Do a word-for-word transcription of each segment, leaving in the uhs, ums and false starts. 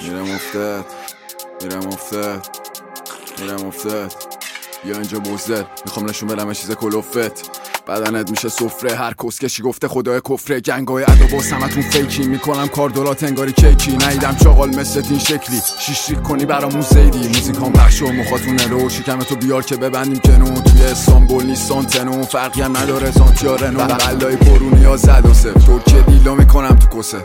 میرم افتاد میرم افتاد میرم افتاد یا اینجا بزدل میخوام نشون بدم یه چیز کلوفت بدنت میشه سفره هر کسکشی گفته خدای کفره جنگای ادا با سمتون فیکی میکنم کاردولات انگاری کیکی نیدم چاقال مثل این شکلی شیشریک کنی برامون زیدی موزیکام بخش و مخاطونه رو شکمتو بیار که ببندیم کنون توی استانبول نیستان تنون فرقی هم نداره زانتیارنو بلای پرونیا زد و سف ترکیه دیلا میکنم تو کسه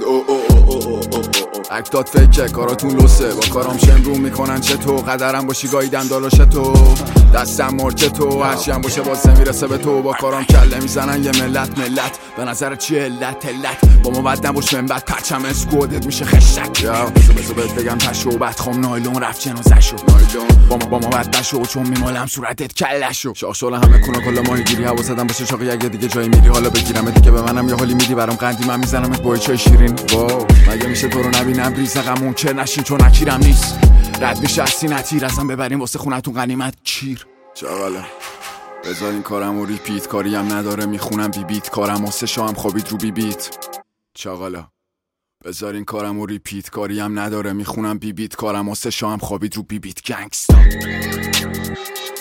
اکتات فیکه کاراتون لسه با کارام شمرو میکنن چطور قدرم باشی گاییدم دالاش تو دستم مرچه تو هرچی هم باشه بازه میرسه به تو با کارام کله میزنن یه ملت ملت به نظر چیه علت علت با ما بد نباش منبت پرچم اسکودت میشه خشک یا بسو بسو بهت بگم پشو بدخوام نایلون رفت جنازشو نایلون با ما با ما بد نشو چون میمالم صورتت کلشو شاخ شل همه کونا کلا ماهیگیری حواسدم باشه شاقی اگه دیگه جایی میری حالا بگیرم دیگه به منم یه حالی میدی برام قندی من میزنمت با چای شیرین واو مگه میشه تو رو نبینم ریزقمون چه نشین چون اکیرم نیست رد میشه از سینه ازم ببریم واسه خونتون غنیمت کیر چاقاله بذار این کارم و ریپیت کاریم نداره میخونم بی بیت کارم و سه شام خوابید رو بی بیت چاقالا بذار این کارم و ریپیت کاریم نداره میخونم بی بیت کارم و سه شام خوابید رو بی بیت گنگستا